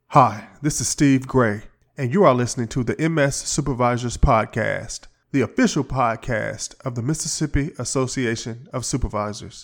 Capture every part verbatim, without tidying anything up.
Hi, this is Steve Gray, and you are listening to the M S Supervisors Podcast, the official podcast of the Mississippi Association of Supervisors.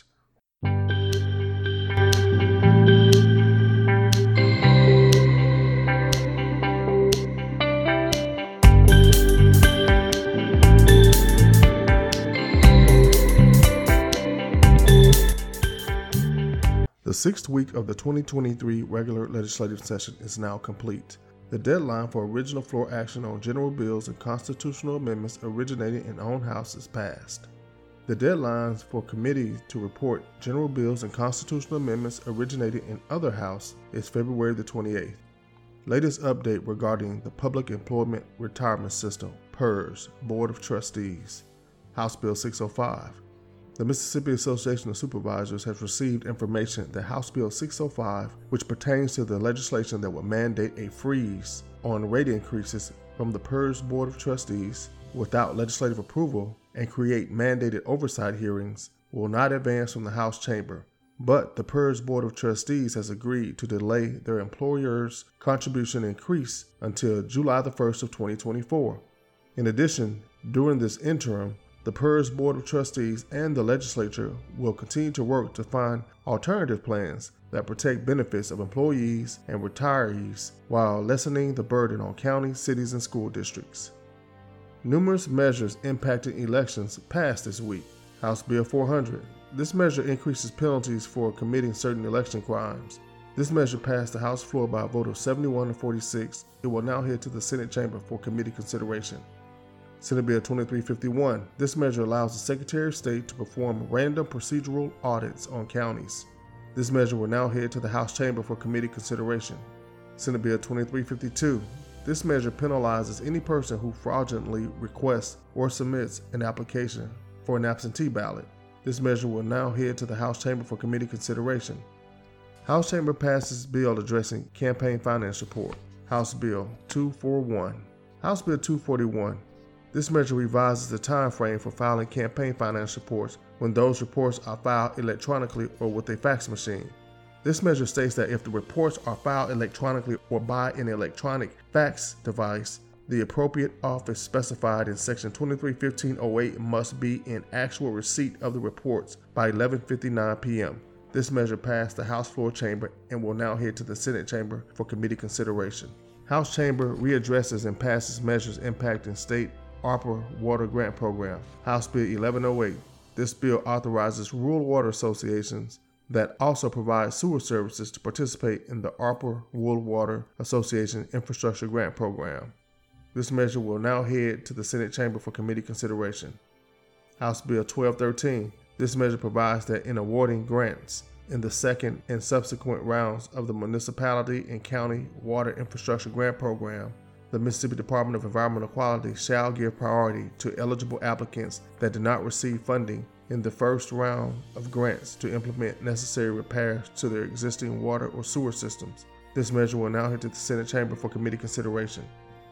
The sixth week of the twenty twenty-three regular legislative session is now complete. The deadline for original floor action on general bills and constitutional amendments originating in own house is passed. The deadlines for committees to report general bills and constitutional amendments originating in other house is February the twenty-eighth. Latest update regarding the Public Employment Retirement System, PERS, Board of Trustees, House Bill six oh five. The Mississippi Association of Supervisors has received information that House Bill six oh five, which pertains to the legislation that would mandate a freeze on rate increases from the PERS Board of Trustees without legislative approval and create mandated oversight hearings, will not advance from the House chamber. But the PERS Board of Trustees has agreed to delay their employer's contribution increase until July the first of twenty twenty-four. In addition, during this interim, the PERS Board of Trustees and the legislature will continue to work to find alternative plans that protect benefits of employees and retirees while lessening the burden on counties, cities, and school districts. Numerous measures impacting elections passed this week. House Bill four hundred. This measure increases penalties for committing certain election crimes. This measure passed the House floor by a vote of seventy-one to forty-six. It will now head to the Senate chamber for committee consideration. Senate Bill twenty-three fifty-one. This measure allows the Secretary of State to perform random procedural audits on counties. This measure will now head to the House chamber for committee consideration. Senate Bill twenty-three fifty-two. This measure penalizes any person who fraudulently requests or submits an application for an absentee ballot. This measure will now head to the House chamber for committee consideration. House chamber passes bill addressing campaign finance report. House Bill two forty-one. House Bill two forty-one. This measure revises the time frame for filing campaign finance reports when those reports are filed electronically or with a fax machine. This measure states that if the reports are filed electronically or by an electronic fax device, the appropriate office specified in Section twenty-three fifteen oh eight must be in actual receipt of the reports by eleven fifty-nine p.m. This measure passed the House floor chamber and will now head to the Senate chamber for committee consideration. House chamber readdresses and passes measures impacting state ARPA Water Grant Program, House Bill eleven oh eight. This bill authorizes rural water associations that also provide sewer services to participate in the ARPA Rural Water Association Infrastructure Grant Program. This measure will now head to the Senate chamber for committee consideration. House Bill twelve thirteen. This measure provides that in awarding grants in the second and subsequent rounds of the Municipality and County Water Infrastructure Grant Program, the Mississippi Department of Environmental Quality shall give priority to eligible applicants that do not receive funding in the first round of grants to implement necessary repairs to their existing water or sewer systems. This measure will now head to the Senate chamber for committee consideration.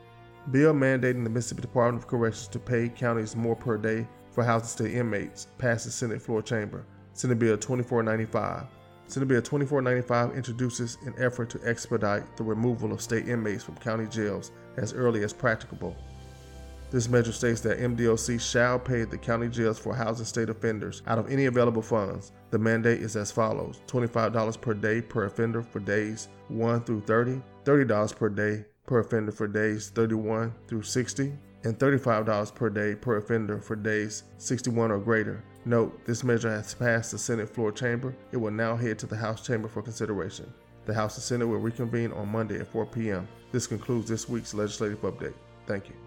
Bill mandating the Mississippi Department of Corrections to pay counties more per day for housing state inmates passes Senate floor chamber. Senate Bill twenty-four ninety-five. Senate Bill twenty-four ninety-five introduces an effort to expedite the removal of state inmates from county jails as early as practicable. This measure states that M D O C shall pay the county jails for housing state offenders out of any available funds. The mandate is as follows: twenty-five dollars per day per offender for days one through thirty, thirty dollars per day per offender for days thirty-one through sixty, and thirty-five dollars per day per offender for days sixty-one or greater. Note, this measure has passed the Senate floor chamber. It will now head to the House chamber for consideration. The House and Senate will reconvene on Monday at four p.m. This concludes this week's legislative update. Thank you.